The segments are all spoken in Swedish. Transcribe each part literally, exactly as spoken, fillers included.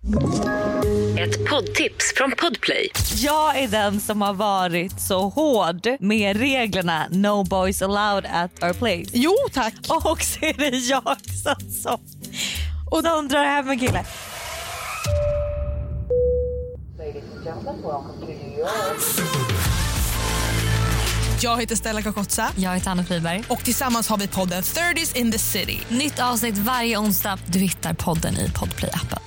Ett poddtips från Podplay. Jag är den som har varit så hård med reglerna No boys allowed at our place. Jo, tack. Och så är det jag som och de drar hem en kille. Jag heter Stella Kakotsa. Jag heter Anna Friberg. Och tillsammans har vi podden thirties in the city. Nytt avsnitt varje onsdag. Du hittar podden i Podplay-appen.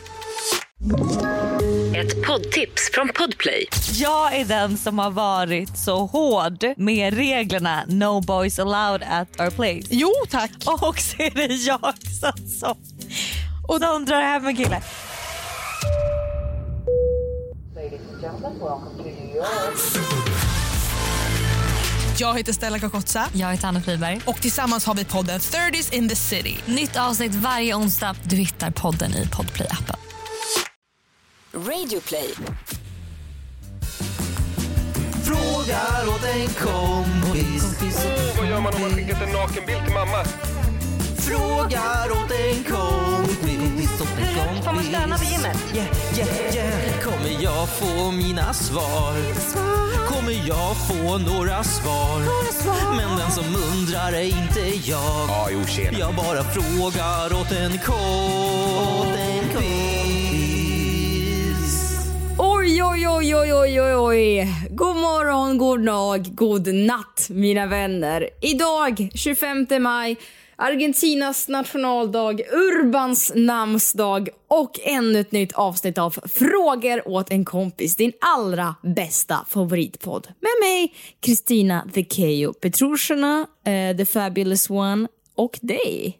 Ett poddtips från Podplay. Jag är den som har varit så hård med reglerna No boys allowed at our place. Jo, tack. Och så är det jag som och de drar hem en kille. Jag heter Stella Kakotsa. Jag heter Anna Friberg. Och tillsammans har vi podden thirties in the city. Nytt avsnitt varje onsdag. Du hittar podden i Podplay-appen. Radio Play. Frågar åt en kompis. Oh, vad gör man om man skickat en nakenbild till mamma? Frågar åt en kompis. Hur får man stöna vid gymmet? Yeah, yeah, yeah. Kommer jag få mina svar? Kommer jag få några svar? Men den som undrar är inte jag. Ja, jo, tjena. Jag bara frågar åt en kompis. Oj, oj, oj, oj, oj, oj, oj. God morgon, god dag, god natt, mina vänner. Idag, tjugofemte maj, Argentinas nationaldag, Urbans namnsdag och ännu ett nytt avsnitt av Frågor åt en kompis, din allra bästa favoritpodd. Med mig, Kristina the Keyyo Petrushina, uh, the fabulous one, och dig.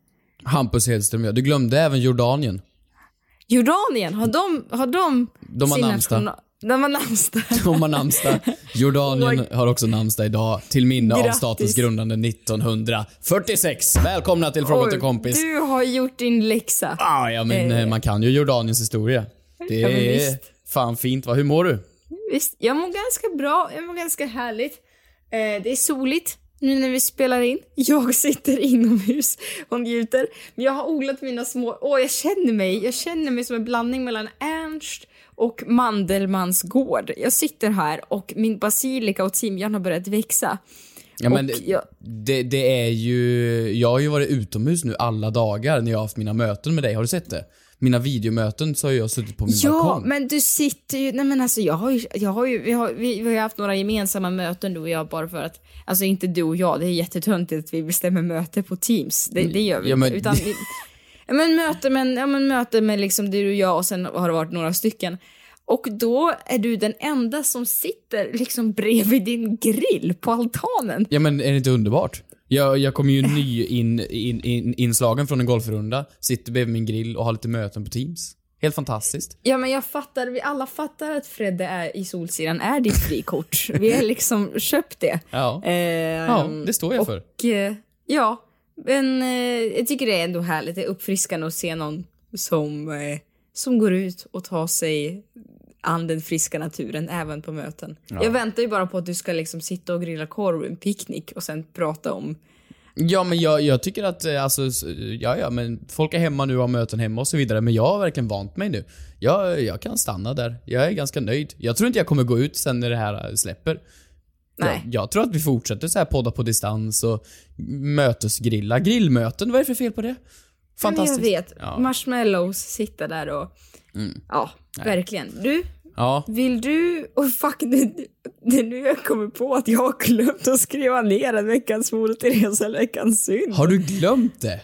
Hampus Hedström, ja. Du glömde även Jordanien. Jordanien, har de, har de, de har namnsdag. De har namnsdag. De har namnsdag. Jordanien oh har också namnsdag idag. Till minne Grattis. av statens grundande nittonhundrafyrtiosex. Välkomna till Fråga till kompis. Du har gjort din läxa. Ah, ja, men eh. man kan ju Jordaniens historia. Det ja, är fan fint, va? Hur mår du? Visst, jag mår ganska bra. Jag mår ganska härligt. Eh, det är soligt nu när vi spelar in. Jag sitter inomhus och njuter. Men jag har odlat mina små... Åh, jag känner mig. Jag känner mig som en blandning mellan Ernst och Mandelmans gård. Jag sitter här och min basilika och timjan har börjat växa. Ja, men jag... det, det är ju... Jag har ju varit utomhus nu alla dagar när jag har haft mina möten med dig. Har du sett det? Mina videomöten så har jag suttit på min ja, balkong. Ja, men du sitter ju... Nej, men alltså jag har ju... Jag har ju vi, har, vi, vi har ju haft några gemensamma möten, du och jag, bara för att... Alltså inte du och jag, det är jättetöntigt att vi bestämmer möte på Teams. Det, det gör vi ja, men... utan vi, ja, men möte, men, ja, men möte med liksom du och jag, och sen har det varit några stycken. Och då är du den enda som sitter liksom bredvid din grill på altanen. Ja, men är det inte underbart? Jag, jag kommer ju ny in, in, in, inslagen från en golfrunda. Sitter bredvid min grill och har lite möten på Teams. Helt fantastiskt. Ja, men jag fattar, vi alla fattar att Fredde är i Solsidan är ditt frikort. Vi har liksom köpt det. Ja, eh, ja det står jag och, för. Eh, ja, men eh, jag tycker det är ändå härligt. Det är uppfriskande att se någon som, eh, som går ut och tar sig an den friska naturen även på möten. Ja. Jag väntar ju bara på att du ska liksom sitta och grilla korv, en picknick och sen prata om... Ja, men jag, jag tycker att alltså, ja, ja, men folk är hemma nu och har möten hemma och så vidare. Men jag har verkligen vant mig nu. Jag, jag kan stanna där. Jag är ganska nöjd. Jag tror inte jag kommer gå ut sen när det här släpper. Nej. Jag, jag tror att vi fortsätter så här podda på distans och mötesgrilla. Grillmöten, vad är det för fel på det? Fantastiskt. Men jag vet. Ja. Marshmallows, sitta där och... Mm. Ja, Nej. verkligen. Du, ja. vill du... Och oh, fuck, det, det är nu jag kommer på att jag har glömt att skriva ner en veckans Moder Teresa eller veckans synd. Har du glömt det?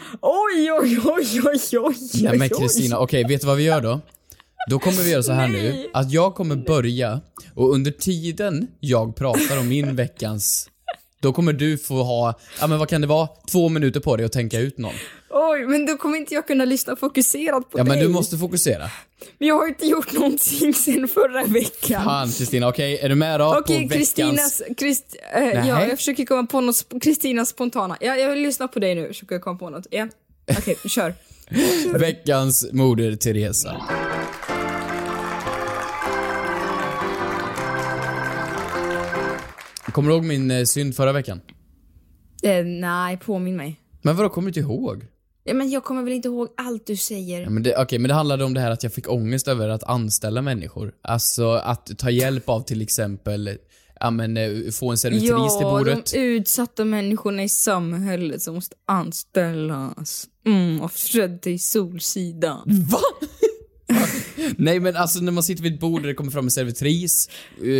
Oj, oj, oj, oj, oj. Nej, men Kristina, okej, okay, vet du vad vi gör då? Då kommer vi göra så här Nej. nu. Att jag kommer börja. Och under tiden jag pratar om min veckans... Då kommer du få ha... Ja, men vad kan det vara? Två minuter på dig att tänka ut någon. Oj, men då kommer inte jag kunna lyssna fokuserat på ja, dig. Ja, men du måste fokusera. Men jag har inte gjort någonting sen förra veckan. Fan, Kristina. Okej, okay, är du med då okay, på veckans... Okej, Krist, äh, ja, jag försöker komma på något... Kristinas spontana. Ja, jag vill lyssna på dig nu. Försöker jag komma på något. Ja, okej, okay, kör. kör. Veckans Moder Teresa. Kommer du ihåg min eh, synd förra veckan? Eh, nej, påminn mig. Men vadå, kommer du inte ihåg? Ja, men jag kommer väl inte ihåg allt du säger. Ja, men det, okay, men det handlade om det här att jag fick ångest över att anställa människor. Alltså att ta hjälp av till exempel, ja men få en servitris ja, till bordet. Ja, de utsatta människorna i samhället som måste anställas. Mm, och Fredde i Solsidan. Va? Nej, men alltså när man sitter vid ett bord och det kommer fram en servitris,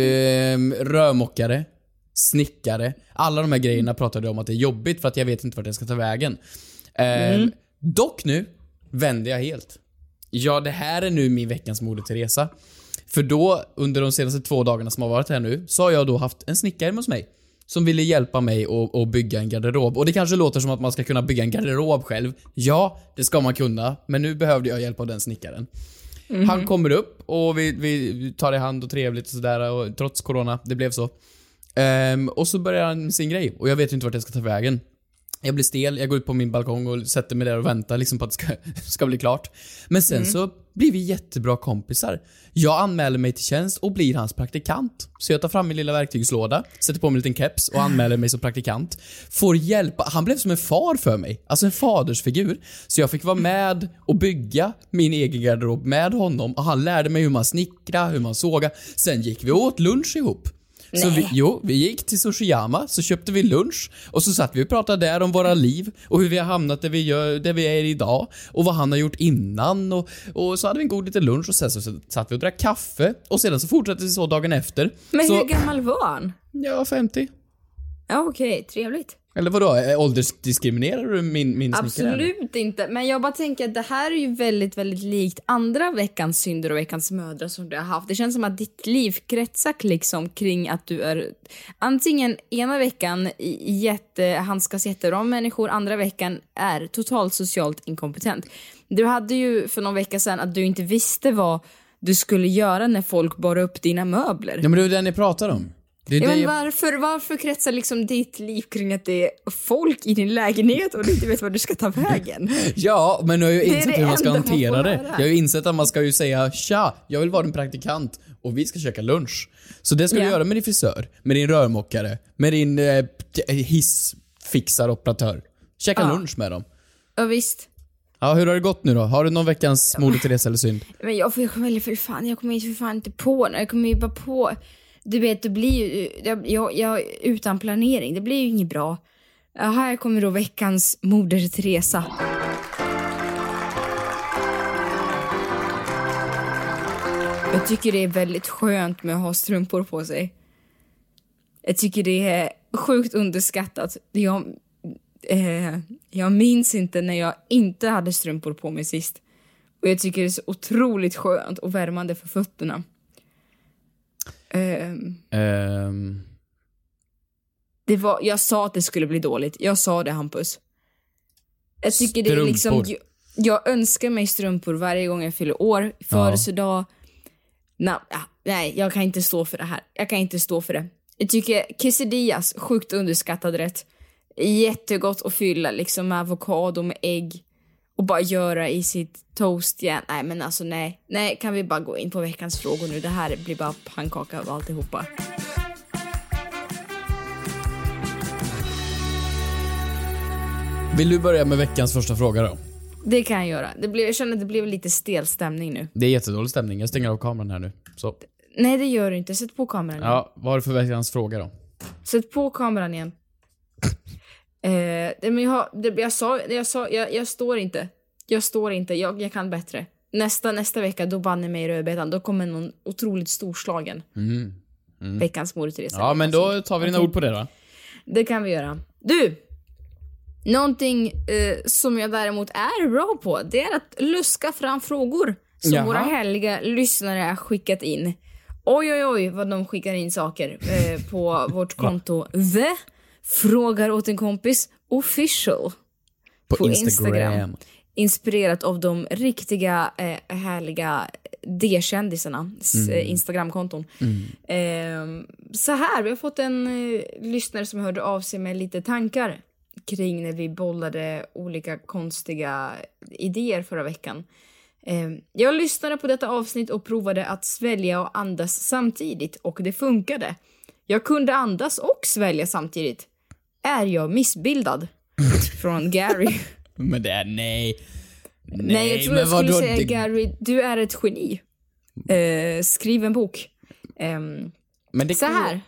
eh, rörmokare, snickare, alla de här grejerna pratade om att det är jobbigt för att jag vet inte vart jag ska ta vägen. Eh, mm. Dock nu vänder jag helt. Ja, det här är nu min veckans Moder Teresa. För då, under de senaste två dagarna som har varit här nu, så har jag då haft en snickare hos mig som ville hjälpa mig att, att bygga en garderob. Och det kanske låter som att man ska kunna bygga en garderob själv. Ja, det ska man kunna. Men nu behövde jag hjälp av den snickaren. Mm-hmm. Han kommer upp och vi, vi tar i hand och trevligt och sådär. Och trots corona, det blev så. Um, och så börjar han med sin grej. Och jag vet inte vart jag ska ta vägen. Jag blir stel, jag går ut på min balkong och sätter mig där och väntar liksom på att det ska, ska bli klart. Men sen mm. så blir vi jättebra kompisar. Jag anmäler mig till tjänst och blir hans praktikant. Så jag tar fram min lilla verktygslåda, sätter på mig en liten keps och anmäler mig som praktikant. Får hjälpa, han blev som en far för mig. Alltså en fadersfigur. Så jag fick vara med och bygga min egen garderob med honom. Och han lärde mig hur man snickrar, hur man sågar. Sen gick vi åt lunch ihop. Så vi, jo, vi gick till Sushiyama, så köpte vi lunch och så satt vi och pratade där om våra liv och hur vi har hamnat där vi, gör, där vi är idag och vad han har gjort innan och, och så hade vi en god liten lunch och sen så, så satt vi och drack kaffe och sedan så fortsatte vi så dagen efter. Men så, hur gammal var han? Ja, femtio. Ja, okej, okay, trevligt. Eller vadå, åldersdiskriminerar du min, min snickare? Absolut inte, men jag bara tänker att det här är ju väldigt, väldigt likt andra veckans synder och veckans mödrar som du har haft. Det känns som att ditt liv kretsar liksom kring att du är antingen ena veckan jätte, handskas jättebra med människor, andra veckan är totalt socialt inkompetent. Du hade ju för någon vecka sedan att du inte visste vad du skulle göra när folk bar upp dina möbler. Ja, men det är det ni pratar om. Det är ja, det men jag... varför, varför kretsar liksom ditt liv kring att det är folk i din lägenhet och du inte vet vad du ska ta vägen? Ja, men nu har jag ju insett hur man ska hantera det. Man jag har ju insett att man ska ju säga tja, jag vill vara din praktikant och vi ska käka lunch. Så det ska yeah. du göra med din frisör, med din rörmokare, med din eh, hissfixaroperatör. Käka ja. lunch med dem. Ja, visst. Ja, hur har det gått nu då? Har du någon veckans Moder Teresa eller synd? Men jag, jag kommer för fan, jag kommer inte för fan inte på. Jag kommer ju bara på... Du vet, det blir ju jag, jag, utan planering, det blir ju inget bra. Här kommer då veckans Moder Teresa. Jag tycker det är väldigt skönt med att ha strumpor på sig. Jag tycker det är sjukt underskattat. Jag, eh, jag minns inte när jag inte hade strumpor på mig sist. Och jag tycker det är så otroligt skönt och värmande för fötterna. Um, um. Det var, jag sa att det skulle bli dåligt. Jag sa det, Hampus. Jag tycker det är liksom jag, jag önskar mig strumpor varje gång jag fyller år. Födelsedag. Ja. Na, nej, jag kan inte stå för det här. Jag kan inte stå för det. Jag tycker quesadillas, sjukt underskattad rätt. Jättegott att fylla liksom med avokado, med ägg. Och bara göra i sitt toast igen. Nej, men alltså nej. Nej, kan vi bara gå in på veckans frågor nu. Det här blir bara pannkaka av alltihopa. Vill du börja med veckans första fråga då? Det kan jag göra. Det blev, jag känner att det blev lite stel stämning nu. Det är jättedålig stämning. Jag stänger av kameran här nu. Så. Nej, det gör du inte. Sätt på kameran igen. Ja, vad är det för veckans fråga då? Sätt på kameran igen. eh, det, men jag, har, det, jag sa, jag, sa jag, jag står inte. Jag står inte, jag, jag kan bättre. Nästa, nästa vecka, då banner mig i rödbetan. Då kommer någon otroligt storslagen. Mm. Mm. Veckans Moder Teresa. Ja, men då tar vi dina okay. ord på det då. Det kan vi göra. Du! Någonting eh, som jag däremot är bra på, det är att luska fram frågor som Jaha. våra härliga lyssnare har skickat in. Oj, oj, oj, vad de skickar in saker eh, på vårt konto. The frågar åt en kompis official. På, på Instagram. Instagram. Inspirerat av de riktiga eh, härliga D-kändisarna mm. eh, Instagramkonton. Mm. Eh, så här, vi har fått en eh, lyssnare som hörde av sig med lite tankar kring när vi bollade olika konstiga idéer förra veckan. Eh, jag lyssnade på detta avsnitt och provade att svälja och andas samtidigt och det funkade. Jag kunde andas och svälja samtidigt. Är jag missbildad? Från Gary. Men det är nej. Nej, Nej, jag tror men jag skulle vadå? säga Det- Gary, du är ett geni. Eh, skriv en bok. Ehm, Men det så här,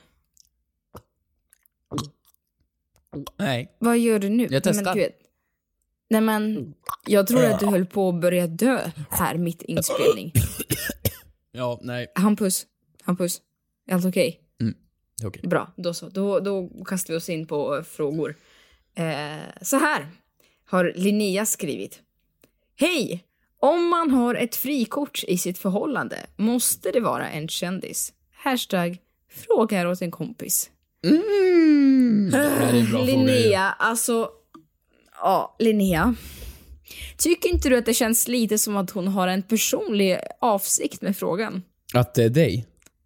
Nej. vad gör du nu? Jag testar. Men, gud. Nej men, jag tror att du höll på att börja dö här mitt i inspelning. Ja, nej. Hampus, Hampus, är allt okej? Okej. Bra, då så. Då, då kastar vi oss in på eh, frågor. Eh, så här har Linnea skrivit. Hej! Om man har ett frikort i sitt förhållande måste det vara en kändis. Hashtag frågar åt en kompis. Mm. Det här är en bra fråga. Linnea, alltså... Ja, Linnea. Tycker inte du att det känns lite som att hon har en personlig avsikt med frågan? Att det är dig?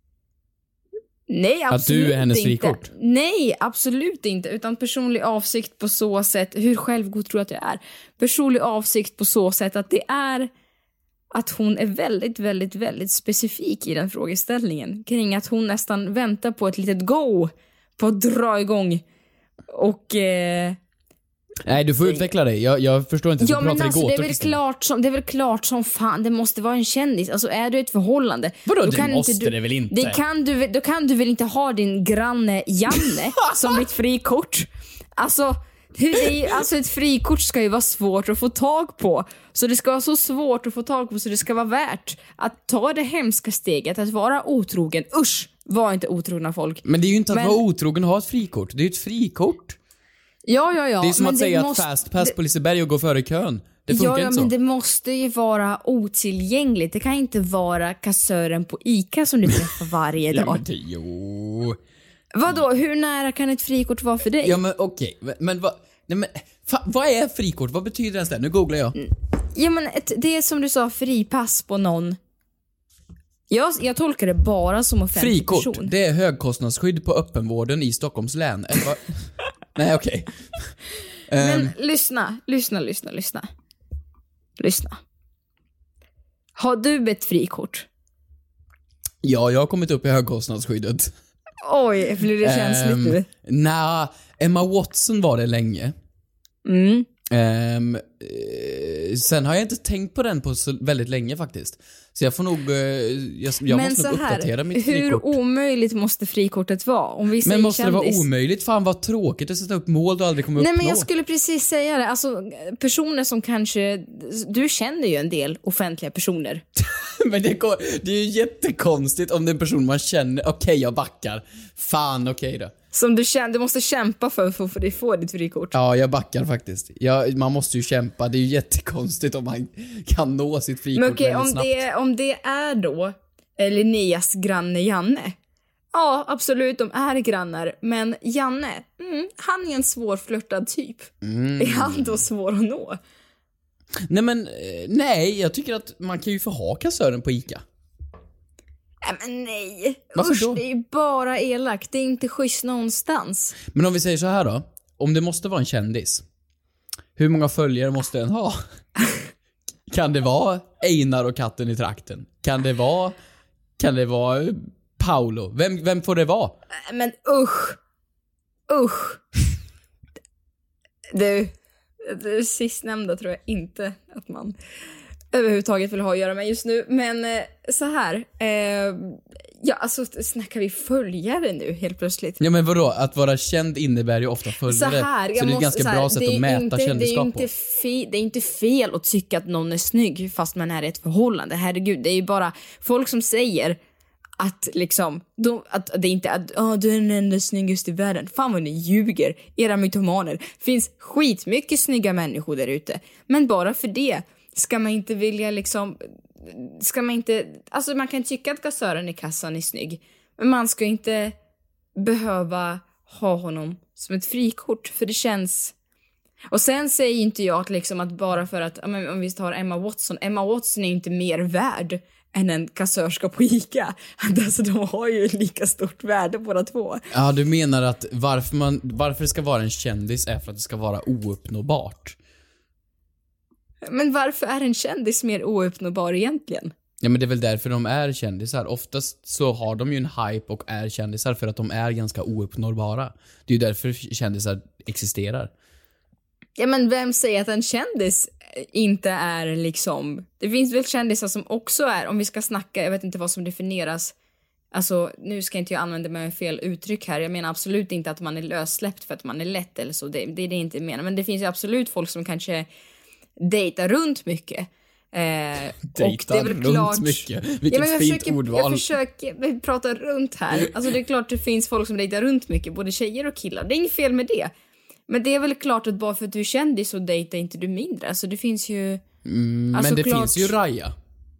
Nej, absolut Att du är hennes inte. frikort? Nej, absolut inte. Utan personlig avsikt på så sätt... Hur självgod tror jag att jag är? Personlig avsikt på så sätt att det är... Att hon är väldigt, väldigt, väldigt specifik i den frågeställningen. Kring att hon nästan väntar på ett litet go. På att dra igång. Och... Eh, Nej, du får utveckla dig. Jag, jag förstår inte. Så ja, men pratar alltså, i det, är gåtor, väl Kristina. klart som, det är väl klart som fan. Det måste vara en kändis. Alltså, är du ett förhållande... Vadå, då det kan måste inte du, det väl inte? Det kan du, väl- då kan du väl inte ha din granne Janne som ditt frikort? Alltså... Hur det är, alltså ett frikort ska ju vara svårt att få tag på. Så det ska vara så svårt att få tag på så det ska vara värt att ta det hemska steget att vara otrogen. Usch, var inte otrogna folk. Men det är ju inte att Men- vara otrogen och ha ett frikort. Det är ju ett frikort. Ja, ja, ja. Det är som men att säga måste- att fastpass på Liseberg och gå före kön. Det funkar Ja, ja, inte så. men det måste ju vara otillgängligt. Det kan inte vara kassören på ICA som du träffar varje dag. Ja, men det, jo. Vadå, hur nära kan ett frikort vara för dig? Ja, men okej. Men, men vad... Nej, men... Fa, vad är frikort? Vad betyder ens det? Nu googlar jag. Ja, men ett, det är som du sa, fripass på någon. Jag, jag tolkar det bara som offentlig Frikort, person. det är högkostnadsskydd på öppenvården i Stockholms län. Eller vad? Nej, okej. Men Ehm, lyssna, lyssna, lyssna, lyssna. Lyssna. Har du ett frikort? ja, jag har kommit upp i högkostnadsskyddet. Oj, blir det känsligt nu? Um, Nej, Emma Watson var det länge. Mm. Ehm, eh, sen har jag inte tänkt på den på så väldigt länge faktiskt. Så jag får nog, eh, jag, jag Men måste så nog uppdatera här, mitt hur frikort. omöjligt måste frikortet vara? Om vi säger Men måste kändis. det vara omöjligt? Fan vad tråkigt att sätta upp mål du aldrig kommer Nej, uppnå. men jag skulle precis säga det. Alltså, personer som kanske... Du känner ju en del offentliga personer. Men det, går- det är ju jättekonstigt om det är en person man känner. Okej, jag backar. Fan, okej då. Som du, känner, du måste kämpa för för att få- få ditt frikort. Ja, jag backar faktiskt. Jag, man måste ju kämpa. Det är ju jättekonstigt om man kan nå sitt frikort Men okej, väldigt om snabbt. det, om det är då eh, Linneas granne Janne. Ja, absolut, de är grannar. Men Janne, mm, han är en svårflörtad typ. Mm. Är han då svår att nå? Nej men, eh, nej, jag tycker att man kan ju få ha kassören på ICA. Nej, men nej. Varför Usch, då? det är ju bara elakt. Det är inte schysst någonstans. Men om vi säger så här då. Om det måste vara en kändis. Hur många följare måste den ha? Kan det vara Einar och katten i trakten? Kan det vara... Kan det vara eh, Paolo? Vem, vem får det vara? Nej, men usch. Usch. Du, det sistnämnda tror jag inte att man överhuvudtaget vill ha att göra med just nu. Men eh, så här. Eh, ja, alltså snackar vi följare nu helt plötsligt? Ja men vadå? Att vara känd innebär ju ofta följare. Så här, så jag det är ett måste, ganska så här, bra sätt det är att mäta inte, det är kändisskap inte på. fe, Det är inte fel att tycka att någon är snygg fast man är i ett förhållande. Herregud, det är ju bara folk som säger att liksom, de, att det inte är att oh, du är den enda snyggaste i världen. Fan vad ni ljuger, era mytomaner. Finns skitmycket snygga människor där ute. Men bara för det ska man inte vilja liksom, ska man inte, alltså man kan tycka att kassören i kassan är snygg. Men man ska inte behöva ha honom som ett frikort, för det känns... Och sen säger inte jag att, liksom att bara för att, om vi tar Emma Watson, Emma Watson är inte mer värd än en kassörska på ICA. Alltså de har ju lika stort värde båda två. Ja, du menar att varför, man, varför det ska vara en kändis är för att det ska vara ouppnåbart. Men varför är en kändis mer ouppnåbar egentligen? Ja men det är väl därför de är kändisar. Oftast så har de ju en hype och är kändisar för att de är ganska ouppnåbara. Det är ju därför kändisar existerar. Ja, men vem säger att en kändis inte är liksom... Det finns väl kändisar som också är, om vi ska snacka, jag vet inte vad som definieras. Alltså, nu ska inte jag använda mig av fel uttryck här. Jag menar absolut inte att man är lössläppt för att man är lätt eller så. Det, det är det inte jag menar. Men det finns ju absolut folk som kanske dejtar runt mycket. Eh, Dejtar runt klart... mycket. Vilket ja, fint försöker, ordval. Jag försöker prata runt här. Alltså det är klart det finns folk som dejtar runt mycket. Både tjejer och killar. Det är inget fel med det. Men det är väl klart att bara för att du är kändis så dejtar inte du mindre. Alltså det finns ju... Mm, alltså, men det klart... finns ju Raya.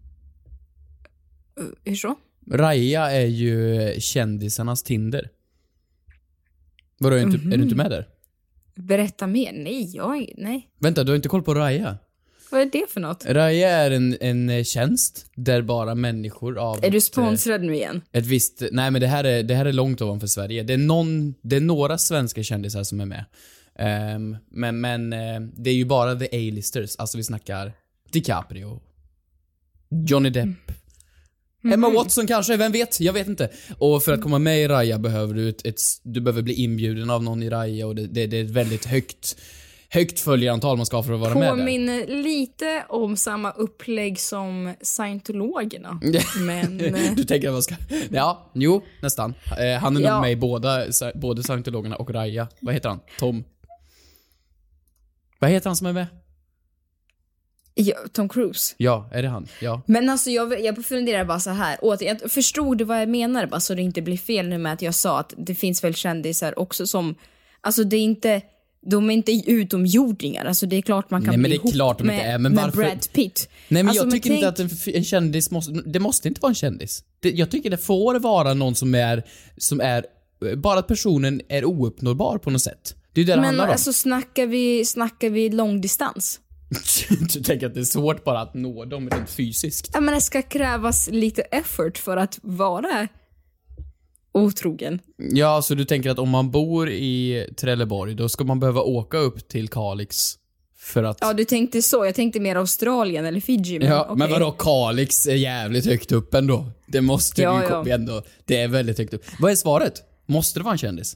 Uh, hur så? Raya är ju kändisarnas Tinder. Vadå, är, mm-hmm. inte, är du inte med där? Berätta mer. Nej, jag nej. Vänta, du har inte koll på Raya? Vad är det för något? Raya är en, en tjänst där bara människor av... Är du sponsrad ett, nu igen? Ett visst... Nej, men det här är, det här är långt ovanför Sverige. Det är, någon, det är några svenska kändisar som är med. Um, men men uh, det är ju bara the A-listers. Alltså vi snackar DiCaprio, Johnny Depp, mm. Emma Watson kanske, vem vet? Jag vet inte. Och för att komma med i Raya behöver du ett, ett du behöver bli inbjuden av någon i Raya. Och det, det, det är ett väldigt högt högt följarantal man ska för att vara med där. Påminner lite om samma upplägg som scientologerna. Men du tänker att man ska... Ja, jo, nästan. eh, Han är ja. nog med i båda, både scientologerna och Raya. Vad heter han? Tom. Vad heter han som är med? Ja, Tom Cruise. Ja, är det han? Ja. Men alltså jag, jag funderar bara så här. Åt, jag förstod vad jag menar bara så det inte blir fel nu med att jag sa att det finns väl kändisar också som... Alltså det är inte... De är inte utomjordingar. Alltså det är klart man kan Nej, men bli det är klart de med, inte är, men varför... med Brad Pitt. Nej, men alltså, jag tycker men inte tänk... att en, en kändis måste... Det måste inte vara en kändis. Det, jag tycker det får vara någon som är... Som är bara att personen är ouppnåbar på något sätt. Det är det det men handlar om. alltså snackar vi, snackar vi långdistans? Du tänker att det är svårt bara att nå dem rent fysiskt? Ja, men det ska krävas lite effort för att vara otrogen. Ja, så du tänker att om man bor i Trelleborg, då ska man behöva åka upp till Kalix för att... Ja, du tänkte så. Jag tänkte mer Australien eller Fiji. Men, ja, okay. men vadå, Kalix är jävligt högt upp ändå. Det måste ja, ju ja. ändå. Det är väldigt högt upp. Vad är svaret? Måste det vara en kändis?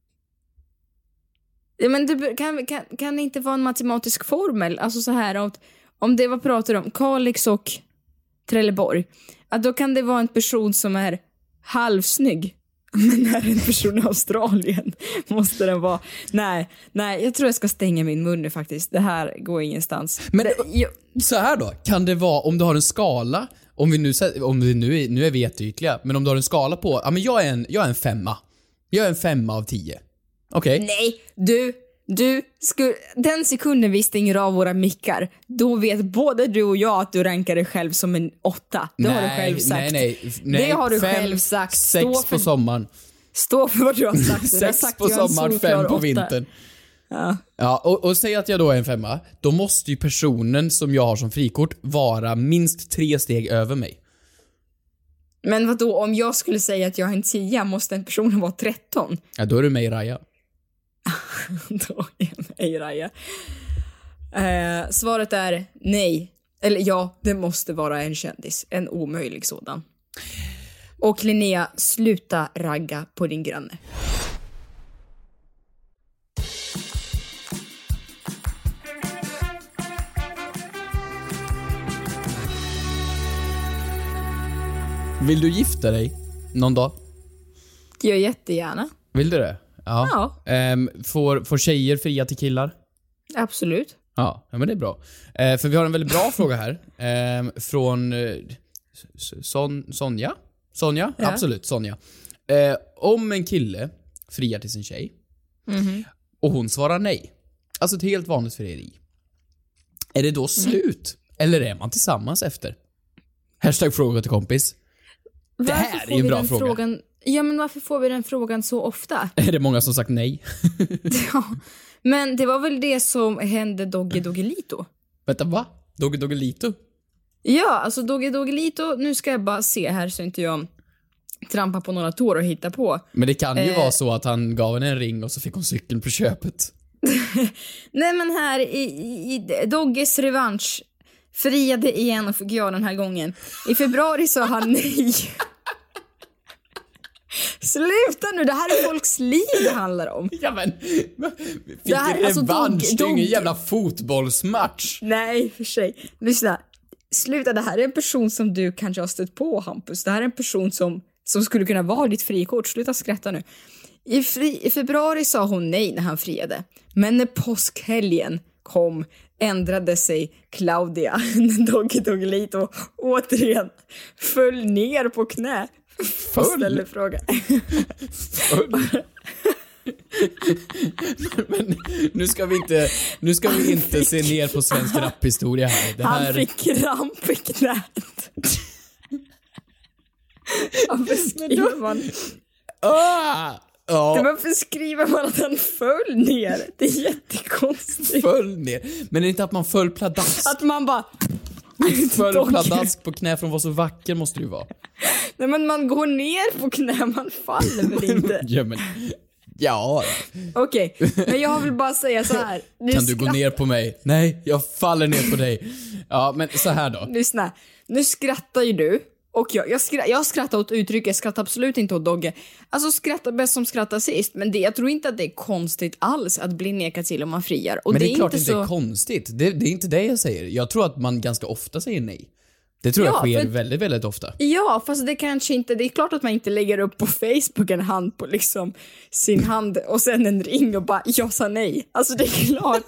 Ja, men det kan, kan, kan det inte vara en matematisk formel? Alltså så här, om, om det var pratar om Kalix och Trelleborg, att då kan det vara en person som är halvsnygg. Men när en person i Australien måste den vara... Nej, nej, jag tror jag ska stänga min mun nu faktiskt. Det här går ingenstans. Men det, jag... så här då, kan det vara om du har en skala, om vi nu om vi nu är, nu är vi jätteytliga, men om du har en skala på, ja men jag är en jag är en femma. Jag är en femma av tio. Okej. Okay. Nej, du du skulle den sekunden vi stänger av våra mickar, då vet både du och jag att du rankar dig själv som en åtta. Det nej, har du själv sagt. Nej, nej, nej. Det har du fem, själv sagt. Sex Stå på för, sommaren. Stå för vad du har sagt. Sex har sagt på sommaren, fem på åtta. Vintern. Ja. Ja, och, och säg att jag då är en femma, då måste ju personen som jag har som frikort vara minst tre steg över mig. Men vad då om jag skulle säga att jag är en tia, måste en person vara tretton? Ja, då är du med i Raya. Då är jag med i Raya. Eh, svaret är nej. Eller ja, det måste vara en kändis. En omöjlig sådan. Och Linnea, sluta ragga på din granne. Vill du gifta dig någon dag? Jag jättegärna. Vill du det? Ja. Ja. Ehm, får, får tjejer fria till killar? Absolut. Ja, ja men det är bra. Ehm, för vi har en väldigt bra fråga här. Ehm, från eh, Son, Sonja? Sonja? Ja. Absolut, Sonja. Ehm, om en kille friar till sin tjej Mm-hmm. och hon svarar nej. Alltså ett helt vanligt frieri. Är det då slut? Mm. Eller är man tillsammans efter? Hashtag fråga till kompis. Varför det här är får ju en vi bra den fråga. Frågan, ja, men varför får vi den frågan så ofta? Är det många som sagt nej? Ja, men det var väl det som hände Dogge Doggelito. Vänta, va? Dogge Doggelito? Ja, alltså Dogge Doggelito, nu ska jag bara se här så inte jag trampar på några tår och hittar på. Men det kan ju eh. vara så att han gav henne en ring och så fick hon cykeln på köpet. Nej, men här i, i Dogges revansch friade igen och fick jag den här gången. I februari sa han nej. Sluta nu, det här är folks liv det handlar om. Ja men, fick Det här- en alltså, revansch, dog- det är ingen dog- jävla fotbollsmatch. Nej, för sig. Lyssna, sluta, det här är en person som du kanske har stött på, Hampus. Det här är en person som, som skulle kunna vara ditt frikort. Sluta skratta nu. I, fri, I februari sa hon nej när han friade. Men när påskhelgen kom ändrade sig Claudia, Doggy Doggelito, och återigen föll ner på knä. Föll? Ställer fråga. Men nu ska vi inte, nu ska vi inte se ner på svensk raphistoria här. Det här... Han fick kramp i knät. Varför skriver man... Ah! Ja, Varför skriver man att han föll ner? Det är jättekonstigt. föll ner. Men är det inte att man föll pladask? Att man bara... Föll Doggy. pladask på knä från vad så vacker måste du vara. Nej, men man går ner på knä, man faller väl inte? Ja, men... Ja, Okej, men jag vill bara säga så här. Nu kan du gå skratt- ner på mig? Nej, jag faller ner på dig. Ja, men så här då. Lyssna, nu skrattar ju du. Och jag, jag, skra- jag skrattar åt uttrycket, jag skrattar absolut inte åt Dogge. Alltså skrattar bäst som skrattar sist. Men det, jag tror inte att det är konstigt alls att bli nekad till om man friar. Och Men det är, det är klart inte inte så... är konstigt. Det, det är inte det jag säger. Jag tror att man ganska ofta säger nej. Det tror Ja, jag sker för- väldigt, väldigt ofta. Ja, fast det kanske inte... Det är klart att man inte lägger upp på Facebook en hand på liksom sin hand och sen en ring och bara jag sa nej. Alltså det är klart.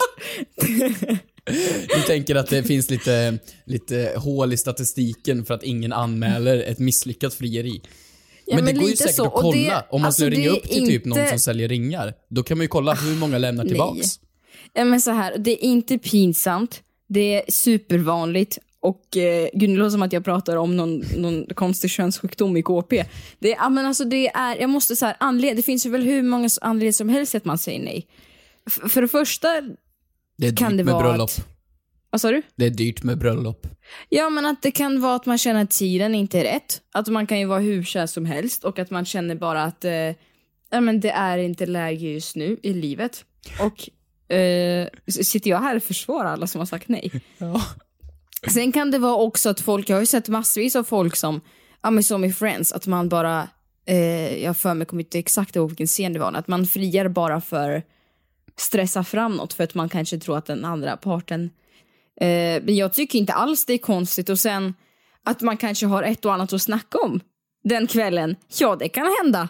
Du tänker att det finns lite, lite hål i statistiken för att ingen anmäler ett misslyckat frieri. Ja, men det men går ju lite säkert så. att Och kolla. det- Om man alltså, skulle ringa det upp är till typ någon inte- som säljer ringar, då kan man ju kolla hur många lämnar tillbaks. Ja, men så här, det är inte pinsamt. Det är supervanligt. Och eh, gud, det låter som att jag pratar om någon, någon konstig könssjukdom i K P. Det är, ja, men alltså det är, jag måste så här, anled- det finns ju väl hur många anledningar som helst att man säger nej. F- för det första, Det är dyrt kan det med vara bröllop. att... Vad sa du? Det är dyrt med bröllop. Ja, men att det kan vara att man känner att tiden inte är rätt. Att man kan ju vara hur kär som helst. Och att man känner bara att eh, ja, men det är inte läge just nu i livet. Och eh, sitter jag här och försvarar alla som har sagt nej. Ja. Sen kan det vara också att folk, jag har ju sett massvis av folk som, ja men som i Friends, att man bara, eh, jag för mig kommer inte exakt ihåg vilken scen det var, att man friar bara för stressa fram något för att man kanske tror att den andra parten, eh, men jag tycker inte alls det är konstigt. Och sen att man kanske har ett och annat att snacka om den kvällen, ja det kan hända.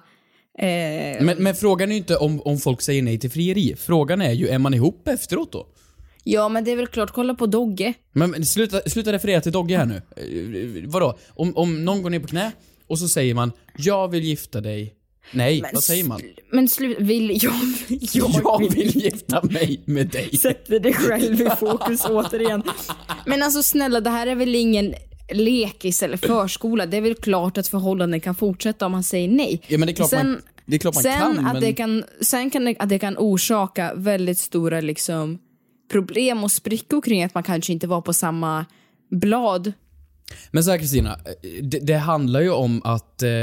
Eh, Men, men frågan är ju inte om, om folk säger nej till frieri. Frågan är ju, är man ihop efteråt då? ja men det är väl klart, kolla på Dogge. Men, men sluta, sluta referera till Dogge här nu. Eh, vadå? Om, om någon går ner på knä och så säger man, jag vill gifta dig. Nej, Men vad säger man? sl- Men slut, vill jag, jag, Jag vill gifta mig med dig. sätter dig själv i fokus återigen. Men alltså snälla, det här är väl ingen lekis eller förskola. Det är väl klart att förhållanden kan fortsätta om man säger nej. Ja, men det är klart man, det är klart man sen kan, att men... det kan, sen kan det, att det kan orsaka väldigt stora liksom problem och sprickor kring att man kanske inte var på samma blad. Men så här Kristina, det, det handlar ju om att... Eh,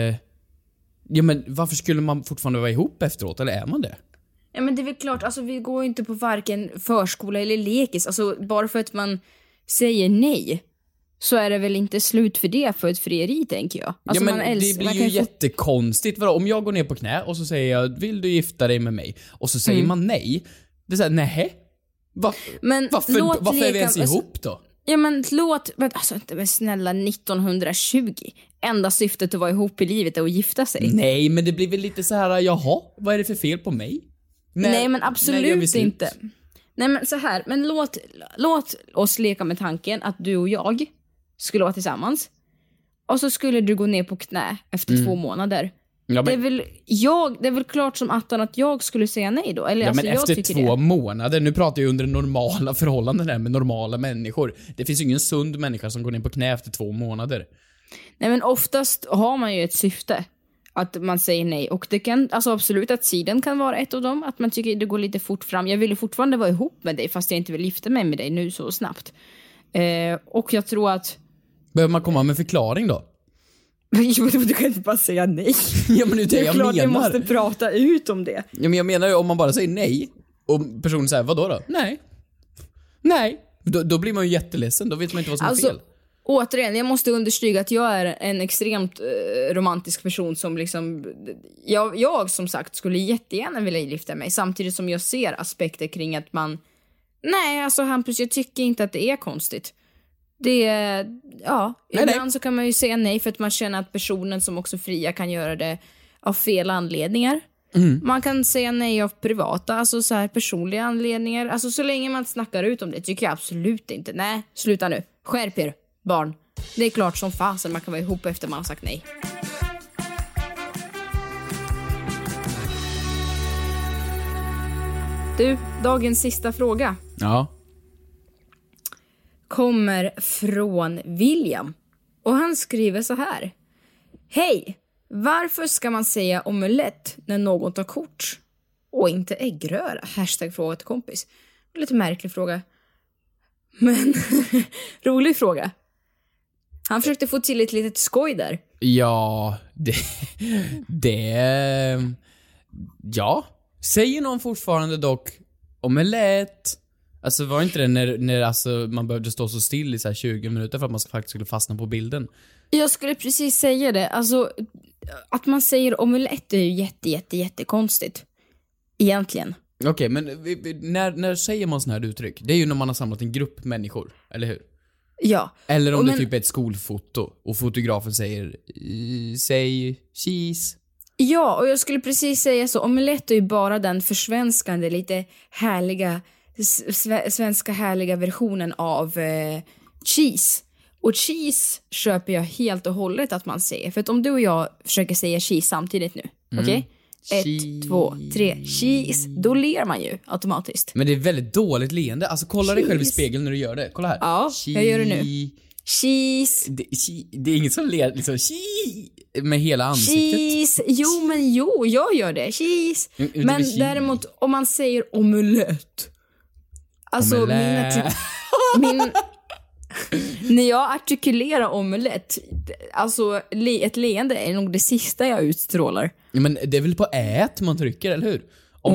ja men varför skulle man fortfarande vara ihop efteråt, eller är man det? Ja men det är väl klart, alltså vi går ju inte på varken förskola eller lekis. Alltså bara för att man säger nej så är det väl inte slut för det för ett frieri, tänker jag. Alltså, ja men man älskar, det blir man ju kan få- jättekonstigt. Vadå? Om jag går ner på knä och så säger jag, vill du gifta dig med mig? Och så säger Mm. man nej. Det är såhär, nej. Va, Men varför låt varför är vi leka- ens alltså- ihop då? Ja men låt, men alltså inte men snälla nittonhundratjugo. Enda syftet att vara ihop i livet är att gifta sig. Nej, men det blir väl lite så här, jaha, vad är det för fel på mig? När- Nej men när gör vi absolut slut? inte. Nej men så här, men låt, låt oss leka med tanken att du och jag skulle vara tillsammans. Och så skulle du gå ner på knä efter två månader. Ja, Det är men, väl jag, det är väl klart som attan att jag skulle säga nej då. Eller ja, alltså, men jag efter tycker två det. månader, nu pratar jag under normala förhållanden här med normala människor. Det finns ju ingen sund människa som går ner på knä efter två månader. Nej men oftast har man ju ett syfte att man säger nej. Och det kan, alltså absolut att tiden kan vara ett av dem. Att man tycker det går lite fort fram. Jag vill ju fortfarande vara ihop med dig fast jag inte vill gifta mig med dig nu så snabbt. Eh, och jag tror att Behöver man komma med förklaring då? du kan inte bara säga nej. Ja, men det är det Det är jag klart menar. vi måste prata ut om det. Ja, men jag menar ju om man bara säger nej och personen säger, vadå då? Nej. Nej. Då, då blir man ju jätteledsen, då vet man inte vad som Alltså, är fel. återigen, jag måste understryka att jag är en extremt eh, romantisk person som liksom, jag, jag som sagt skulle jättegärna vilja gifta mig, samtidigt som jag ser aspekter kring att man, nej alltså Hampus, jag tycker inte att det är konstigt. Det är, ja, nej, ibland nej. så kan man ju säga nej för att man känner att personen som också fria kan göra det av fel anledningar. Mm. Man kan säga nej av privata, alltså så här personliga anledningar. Alltså så länge man snackar ut om det tycker jag absolut inte. Nej, sluta nu. Skärp er, barn. Det är klart som fasen man kan vara ihop efter man har sagt nej. Du, dagens sista fråga. Ja. Kommer från William. Och han skriver så här. Hej! Varför ska man säga omelett när någon tar kort? Och inte äggröra? Hashtag fråga till kompis. Lite märklig fråga. Men rolig fråga. Han försökte få till ett litet skoj där. Ja, det... det... Ja. Säger någon fortfarande dock omelett? Alltså var inte det när, när alltså, man behövde stå så still i så här tjugo minuter för att man faktiskt skulle fastna på bilden? Jag skulle precis säga det. Alltså, att man säger omelett är ju jätte, jätte, jätte konstigt. Egentligen. Okej, okay, men vi, vi, när, när säger man sån här uttryck? Det är ju när man har samlat en grupp människor, eller hur? Ja. Eller om och det men, typ är ett skolfoto och fotografen säger säg cheese. Ja, och jag skulle precis säga så. Omelett är ju bara den försvenskande, lite härliga, sve, svenska härliga versionen av eh, cheese. Och cheese köper jag helt och hållet att man säger. För att om du och jag försöker säga cheese samtidigt nu, mm. okej? Okay? Ett, två, tre, cheese. Då ler man ju automatiskt. Men det är väldigt dåligt leende. Alltså kolla cheese. Dig själv i spegeln när du gör det. Kolla här. Ja, cheese. Jag gör det nu. Cheese. Det, det är inget som ler liksom cheese med hela ansiktet. Cheese. Jo, men jo, jag gör det. Cheese. Mm, men cheese. Däremot om man säger omelett. Alltså omelett. min min när jag artikulerar omelett, alltså ett leende är nog det sista jag utstrålar. Ja, men det är väl på ät man trycker, eller hur?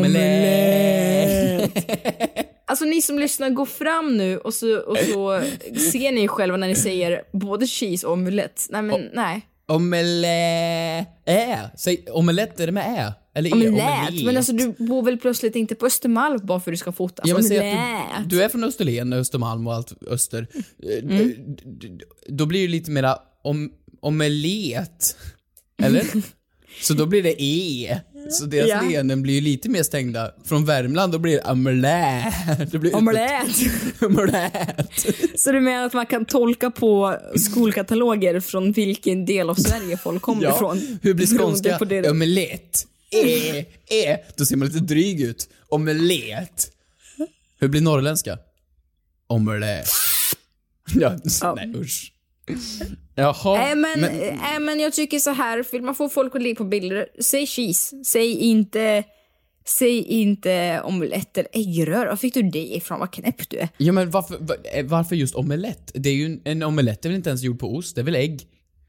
Omelett. Alltså ni som lyssnar, gå fram nu och så, och så ser ni själva när ni säger både cheese och omelett. Nej men, o- nej. Omelett. Ä. Säg omelett, är det med ä? Eller omelett. Men alltså du bor väl plötsligt inte på Östermalm bara för att du ska fota. Ja, men säg att du, du är från Österlen, Östermalm och allt öster. Mm. Då blir det lite mera om, omelett. Eller? Så då blir det e. Så deras ja. leenden blir ju lite mer stängda. Från Värmland då blir det omelett. Det blir omelett. Omelett. Så du menar att man kan tolka på skolkataloger från vilken del av Sverige folk kommer ja. ifrån? Hur blir skånska? Omelett. E, e. Då ser man lite dryg ut. Omelett. Hur blir norrländska? Omelett. Ja, ja. Nej, usch. Jaha, äh, men, men... Äh, men jag tycker så här, vill man få folk att ligga på bilder, säg cheese, säg inte säg inte omelett eller äggrör. Var fick du det ifrån? Vad knäpp du är. Ja, men varför, var, varför just omelett? Det är ju en, en omelett är väl inte ens gjord på ost, det är väl ägg?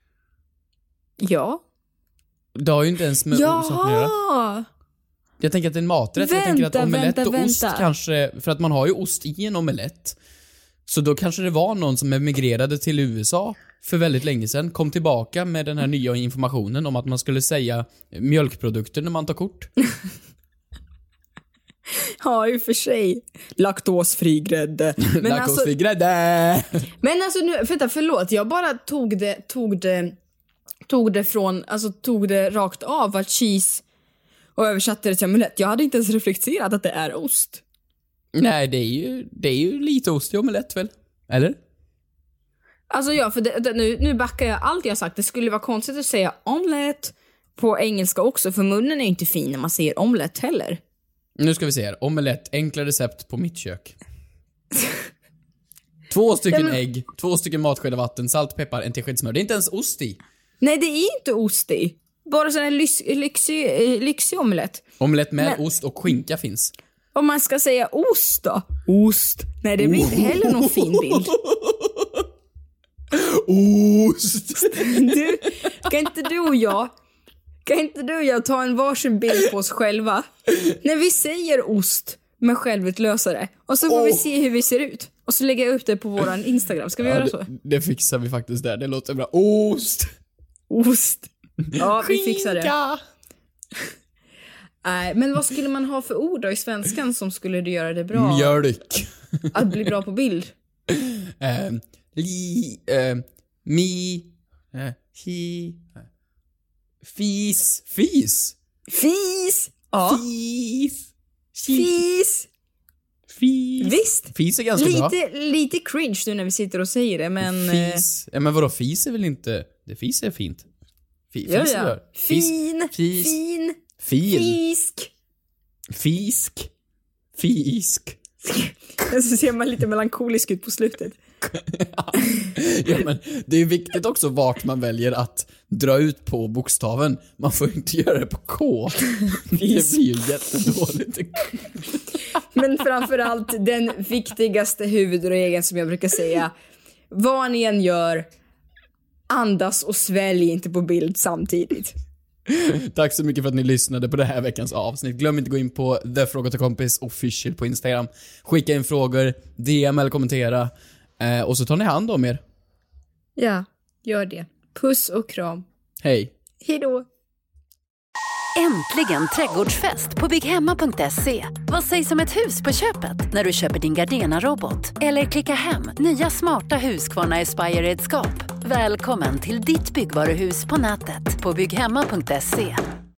Ja. Det har ju inte ens med saken att göra. Jag tänker att det är en maträtt. Vänta, jag tänker att omelett vänta, och ost vänta. kanske, för att man har ju ost i en omelett. Så då kanske det var någon som emigrerade till U S A för väldigt länge sedan, kom tillbaka med den här nya informationen om att man skulle säga mjölkprodukter när man tar kort. Ja, i och för sig. Laktosfri grädde. Men Laktosfri alltså, grädde. Men alltså nu, vänta, förlåt. Jag bara tog det, tog det, tog det från, alltså tog det rakt av att cheese och översatte det till omelett. Jag hade inte ens reflekterat att det är ost. Nej, det är ju, det är ju lite ost i omelett väl? Eller? Alltså ja, för det, det, nu, nu backar jag allt jag sagt. Det skulle vara konstigt att säga omelett på engelska också, för munnen är ju inte fin när man säger omelett heller. Nu ska vi se här. Omelett, enkla recept på mitt kök. Två stycken ja, men... ägg, två stycken matskedar vatten, salt, peppar, en tesked smör. Det är inte ens ost i. Nej, det är inte ost i. Bara sån här lyx, lyxig, lyxig omelett. Omelett med men... ost och skinka finns. Om man ska säga ost då? Ost. Nej, det blir inte heller någon fin bild. Ost. Du, kan inte du och jag Kan inte du och jag ta en varsin bild på oss själva? När vi säger ost, med självutlösare. Och så får Oh. vi se hur vi ser ut. Och så lägger jag upp det på våran Instagram. Ska vi Ja, göra det, så? det fixar vi faktiskt där. Det låter bra. Ost! Ost. Ja, vi fixar det. Skinka! Nej, men vad skulle man ha för ord då i svenskan som skulle göra det bra? Mjölk. Att bli bra på bild. Eh, li, eh, mi, eh, hi, eh, fis, fis, Fis! Ja. fis, Fis! fis. Visst. Fis är ganska bra. Lite, lite cringe nu när vi sitter och säger det, men... eh, Fis. Ja, men vadå, fis är väl inte... Det fis är fint. Fi, Ja, fis ja. är fis, Fin, fis, fin, fil, fisk. fisk, fisk. Så ser man lite melankolisk ut på slutet. Ja, men det är viktigt också vart man väljer att dra ut på bokstaven. Man får inte göra det på K. Det blir ju jättedåligt. Men framförallt den viktigaste huvudregeln som jag brukar säga. Vad ni än gör, andas och svälj inte på bild samtidigt. Tack så mycket för att ni lyssnade på det här veckans avsnitt. Glöm inte att gå in på The Fråga till Kompis official på Instagram. Skicka in frågor, D M eller kommentera. Eh, och så tar ni hand om er. Ja, gör det. Puss och kram. Hej. Hej då. Äntligen trädgårdsfest på bygghemma punkt se. Vad sägs om ett hus på köpet när du köper din Gardena-robot? Eller klicka hem nya smarta Husqvarna Aspire-redskap. Välkommen till ditt byggvaruhus på nätet på bygghemma punkt se.